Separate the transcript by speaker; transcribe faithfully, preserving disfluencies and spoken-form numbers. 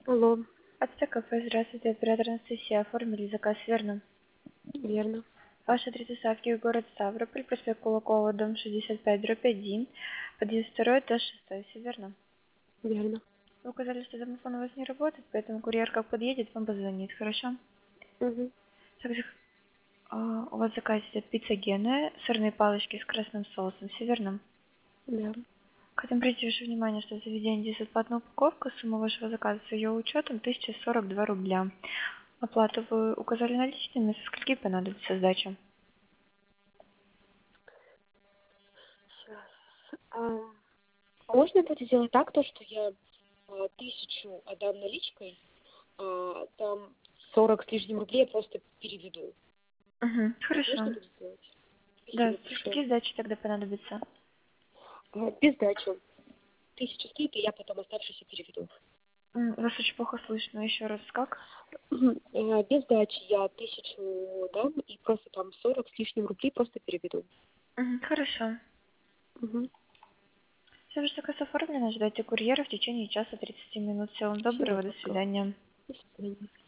Speaker 1: Алло,
Speaker 2: Ацтек кафе, здравствуйте, оператор Анастасия. Оформили заказ, верно?
Speaker 1: верно,
Speaker 2: Ваш адрес доставки город Ставрополь, проспект Кулакова, дом шестьдесят пять, дробь один, подъезд второй, этаж шестой, все верно?
Speaker 1: верно.
Speaker 2: Вы указали, что домофон у вас не работает, поэтому курьер как подъедет, вам позвонит, хорошо?
Speaker 1: Угу.
Speaker 2: Также а, у вас в заказе идет пицца Гена, сырные палочки с красным соусом, все верно?
Speaker 1: Да.
Speaker 2: Хотим обратить ваше внимание, что в заведении здесь бесплатная упаковка, сумма вашего заказа с ее учетом тысяча сорок два рубля. Оплату вы указали наличными, со скольки понадобится сдача?
Speaker 1: Сейчас. А, можно будет сделать так, то, что я а, тысячу отдам наличкой, а там сорок с лишним рублей я просто переведу.
Speaker 2: Угу,
Speaker 1: Так можно
Speaker 2: хорошо.
Speaker 1: будет сделать?
Speaker 2: Да,
Speaker 1: Спасибо
Speaker 2: со
Speaker 1: большое.
Speaker 2: скольки сдачи тогда понадобится?
Speaker 1: А, без сдачи. Тысяча стоит, и я потом оставшиеся переведу.
Speaker 2: М, Вас очень плохо слышно. Еще раз, как?
Speaker 1: Мгм. А, без сдачи я тысячу дам, и просто там сорок с лишним рублей просто переведу.
Speaker 2: Мгм, хорошо.
Speaker 1: Угу.
Speaker 2: Все, ваш заказ оформлен. Ждайте курьера в течение часа тридцати минут. Всего вам
Speaker 1: Всего
Speaker 2: доброго. До
Speaker 1: доброго.
Speaker 2: свидания.
Speaker 1: До свидания.